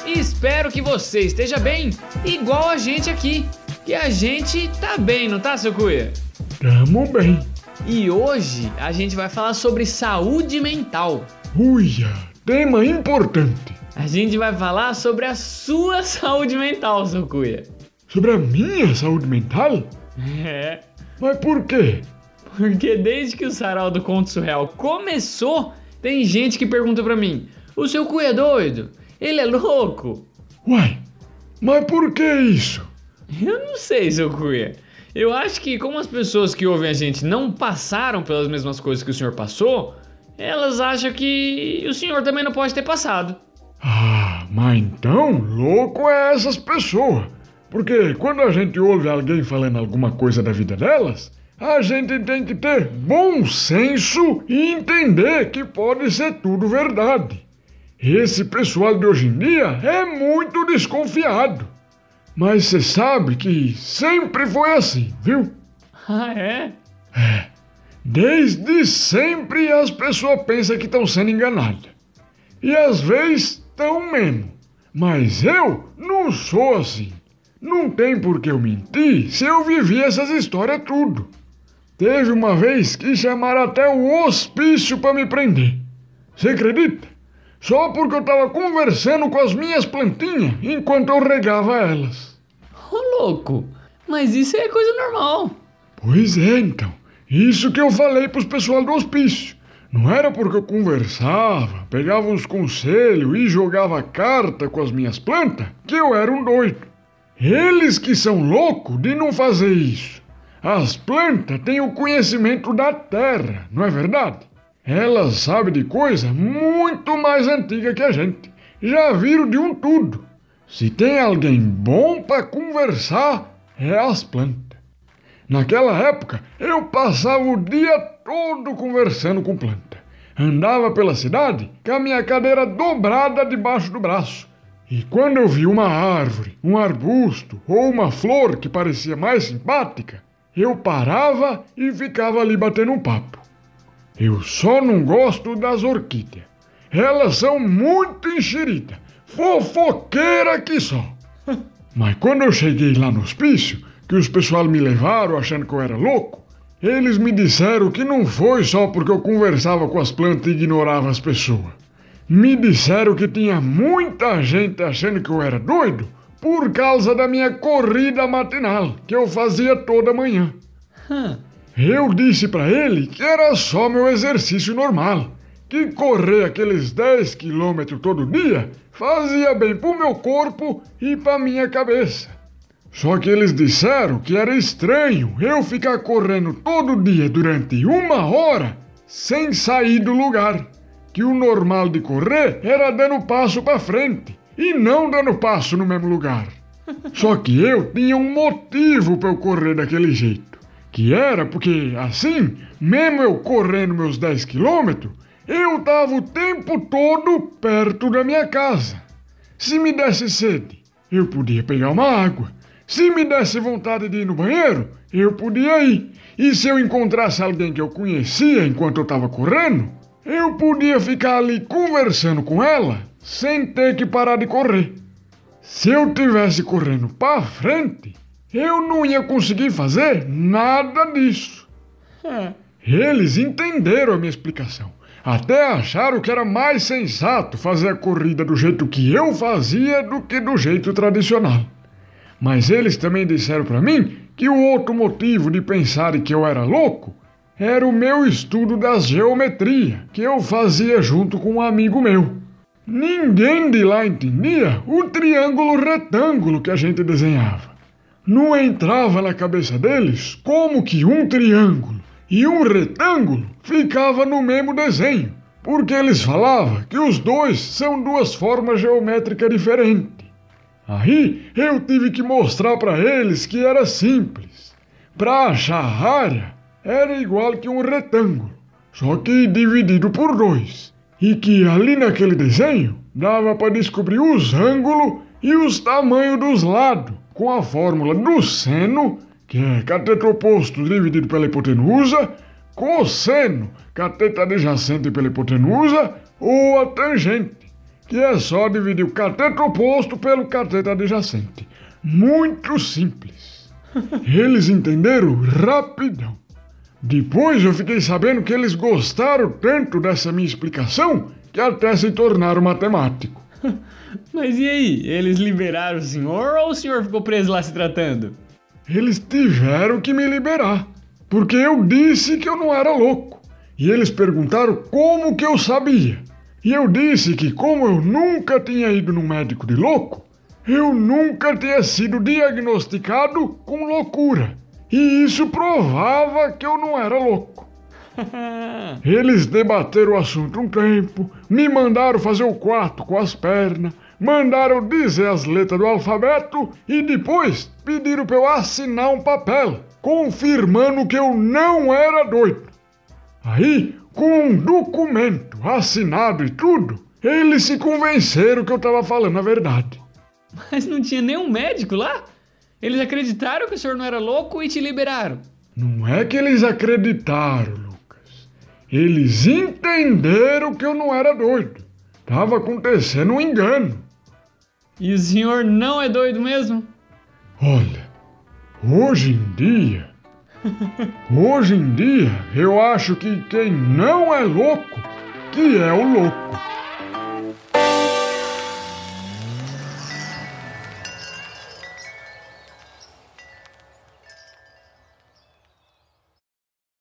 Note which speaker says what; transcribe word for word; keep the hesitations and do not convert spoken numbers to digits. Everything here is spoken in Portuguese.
Speaker 1: Espero que você esteja bem, igual a gente aqui. Que a gente tá bem, não tá, seu Cuia?
Speaker 2: Tamo bem.
Speaker 1: E hoje a gente vai falar sobre saúde mental.
Speaker 2: Uia, tema importante.
Speaker 1: A gente vai falar sobre a sua saúde mental, seu Cuia.
Speaker 2: Sobre a minha saúde mental?
Speaker 1: É.
Speaker 2: Mas por quê?
Speaker 1: Porque desde que o Sarau do Conto Surreal começou, tem gente que pergunta pra mim: o seu Cuia é doido? Ele é louco?
Speaker 2: Uai, mas por que isso?
Speaker 1: Eu não sei, seu Cuia. Eu acho que como as pessoas que ouvem a gente não passaram pelas mesmas coisas que o senhor passou, elas acham que o senhor também não pode ter passado.
Speaker 2: Ah, mas então louco é essas pessoas. Porque quando a gente ouve alguém falando alguma coisa da vida delas, a gente tem que ter bom senso e entender que pode ser tudo verdade. Esse pessoal de hoje em dia é muito desconfiado. Mas você sabe que sempre foi assim, viu?
Speaker 1: Ah, é?
Speaker 2: É. Desde sempre as pessoas pensam que estão sendo enganadas. E às vezes estão mesmo. Mas eu não sou assim. Não tem por que eu mentir se eu vivi essas histórias tudo. Teve uma vez que chamaram até o hospício para me prender. Você acredita? Só porque eu tava conversando com as minhas plantinhas enquanto eu regava elas.
Speaker 1: Ô, louco, mas isso é coisa normal.
Speaker 2: Pois é, então. Isso que eu falei pros pessoal do hospício. Não era porque eu conversava, pegava uns conselhos e jogava carta com as minhas plantas que eu era um doido. Eles que são loucos de não fazer isso. As plantas têm o conhecimento da terra, não é verdade? Elas sabem de coisa muito mais antiga que a gente. Já viram de um tudo. Se tem alguém bom para conversar, é as plantas. Naquela época, eu passava o dia todo conversando com planta. Andava pela cidade com a minha cadeira dobrada debaixo do braço. E quando eu vi uma árvore, um arbusto ou uma flor que parecia mais simpática, eu parava e ficava ali batendo um papo. Eu só não gosto das orquídeas. Elas são muito enxeridas, fofoqueira que só. Mas quando eu cheguei lá no hospício, que os pessoal me levaram achando que eu era louco, eles me disseram que não foi só porque eu conversava com as plantas e ignorava as pessoas. Me disseram que tinha muita gente achando que eu era doido por causa da minha corrida matinal, que eu fazia toda manhã.
Speaker 1: Hum.
Speaker 2: Eu disse pra ele que era só meu exercício normal, que correr aqueles dez quilômetros todo dia fazia bem pro meu corpo e pra minha cabeça. Só que eles disseram que era estranho eu ficar correndo todo dia durante uma hora sem sair do lugar, que o normal de correr era dando passo pra frente e não dando passo no mesmo lugar. Só que eu tinha um motivo pra eu correr daquele jeito. Que era porque, assim, mesmo eu correndo meus dez quilômetros, eu tava o tempo todo perto da minha casa. Se me desse sede, eu podia pegar uma água. Se me desse vontade de ir no banheiro, eu podia ir. E se eu encontrasse alguém que eu conhecia enquanto eu tava correndo, eu podia ficar ali conversando com ela sem ter que parar de correr. Se eu tivesse correndo pra frente, eu não ia conseguir fazer nada disso.
Speaker 1: É.
Speaker 2: Eles entenderam a minha explicação. Até acharam que era mais sensato fazer a corrida do jeito que eu fazia do que do jeito tradicional. Mas eles também disseram pra mim que o outro motivo de pensarem que eu era louco era o meu estudo das geometria, que eu fazia junto com um amigo meu. Ninguém de lá entendia o triângulo retângulo que a gente desenhava. Não entrava na cabeça deles como que um triângulo e um retângulo ficava no mesmo desenho, porque eles falavam que os dois são duas formas geométricas diferentes. Aí eu tive que mostrar para eles que era simples. Para achar a área era igual que um retângulo, só que dividido por dois, e que ali naquele desenho dava para descobrir os ângulos e os tamanhos dos lados, com a fórmula do seno, que é cateto oposto dividido pela hipotenusa, cosseno, cateto adjacente pela hipotenusa, ou a tangente, que é só dividir o cateto oposto pelo cateto adjacente. Muito simples. Eles entenderam rapidão. Depois eu fiquei sabendo que eles gostaram tanto dessa minha explicação que até se tornaram matemático.
Speaker 1: Mas e aí? Eles liberaram o senhor ou o senhor ficou preso lá se tratando?
Speaker 2: Eles tiveram que me liberar, porque eu disse que eu não era louco. E eles perguntaram como que eu sabia. E eu disse que como eu nunca tinha ido num médico de louco, eu nunca tinha sido diagnosticado com loucura. E isso provava que eu não era louco. Eles debateram o assunto um tempo, me mandaram fazer o quarto com as pernas, mandaram dizer as letras do alfabeto e depois pediram para eu assinar um papel, confirmando que eu não era doido. Aí, com um documento assinado e tudo, eles se convenceram que eu estava falando a verdade.
Speaker 1: Mas não tinha nenhum médico lá? Eles acreditaram que o senhor não era louco e te liberaram.
Speaker 2: Não é que eles acreditaram, Lucas. Eles entenderam que eu não era doido. Tava acontecendo um engano.
Speaker 1: E o senhor não é doido mesmo?
Speaker 2: Olha, hoje em dia... hoje em dia, eu acho que quem não é louco, que é o louco.